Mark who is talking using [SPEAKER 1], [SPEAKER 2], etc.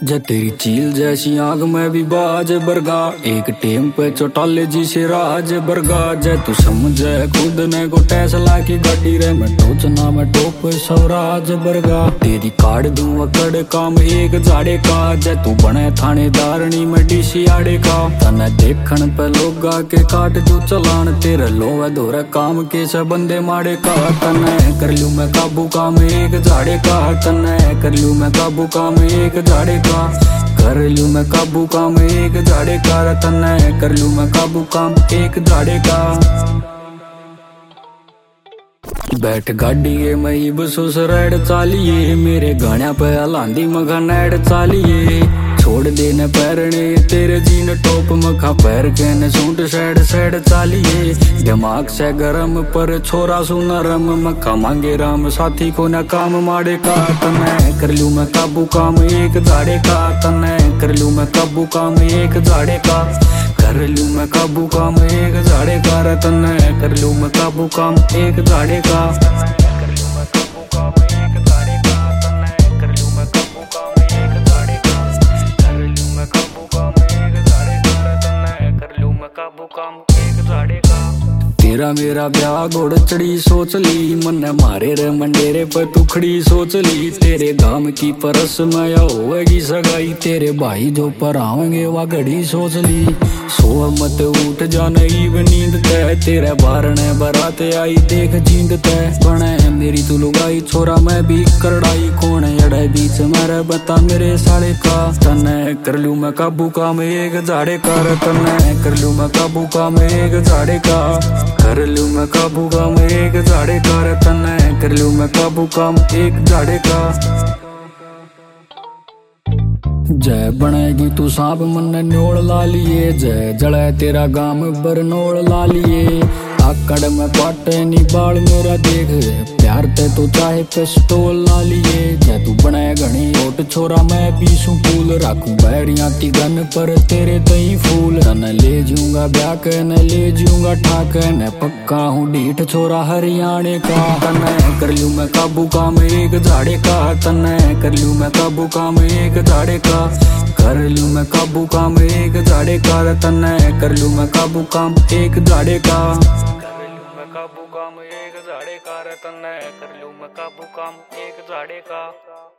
[SPEAKER 1] जे तेरी चील जैसी आग में भी बाज बरगा, एक टेम पे चौटाले जी से राज बरगा। जे तू समझे खुद ने को टेस्ला की गाड़ी रे, मैं टोचना मैं टोप स्वराज बरगा। तेरी काट दूं अकड़ काम एक झाड़े का, जे तू बने थानेदारनी में डीसी आड़े का। तने देखण पे लोग आके काट दू चलान, तेरे लोवे धोरे काम के से बंदे माड़े का। तने कर लूं मैं काबू काम एक झाड़े का, तने कर लूं मैं काबू काम एक झाड़े का। कर लूं मैं काबू काम एक झाड़े का, तने कर लूं मैं काबू काम एक झाड़े का। बैठ गाड़ी मई बसोस रेड चालिए, मेरे गाण्या पे अलांदी मगा नैड चालिए। छोड़ देने पैरने तेरे जीन टॉप मखा पैर के न सूट सैड सैड चालिए। दिमाग से गरम पर छोरा सु नरम, मखा मांगे राम साथी को न काम माड़े का। तने कर लूं मैं काबू काम एक झाड़े का, तने कर लूं मैं काबू काम एक झाड़े का। कर लूं मैं काबू काम एक झाड़े का, तने कर लूं मैं काबू काम एक झाड़े का। तेरा मेरा ब्याह घोड़ चढ़ी सोच ली, मन मारे रे मंडेरे पर तू खड़ी सोच ली। तेरे गाम की परस में होगी सगाई, तेरे भाई जो पर आवेंगे वह घड़ी सोच ली। सो मत उठ जा नईब नींद ते, तेरे बारने बराते आई देख जींद ते। बने मेरी तू लुगाई छोरा मैं भी करड़ाई, कौन अड़े बीच मेरे बता मेरे साले का। तने कर लूं मैं काबू काम एक झाड़े का, तने कर लूं मैं काबू काम एक झाड़े का। कर लूं मैं काबू काम एक झाड़े का, तने कर लूं मैं काबू काम एक झाड़े का। जय बनेगी तू सांप मन न्योड़ ला लिए, जय जड़े तेरा गाम बरनोड़ ला लिए। आकड़ में पाटे नी बाल मेरा देख, प्यार ते तो चाहे पिस्टोल ला लिए। जय तू बने घनी ओट छोरा मैं पीसूं फूल, राखूं बैरियां की गन पर तेरे तई फूल। न ले जूंगा ब्याह के न ले जूंगा ठाक, न पक्का हूँ डीठ छोरा हरियाणे का। तने कर लूं मैं काबू काम एक झाड़े का, तने कर लूं मैं काबू काम एक झाड़े का। कर लूं मैं काबू काम एक झाड़े का, तने कर लूं मैं काबू काम एक झाड़े का। काबू काम एक झाड़े का, तने कर लूं मैं काबू काम एक झाड़े का।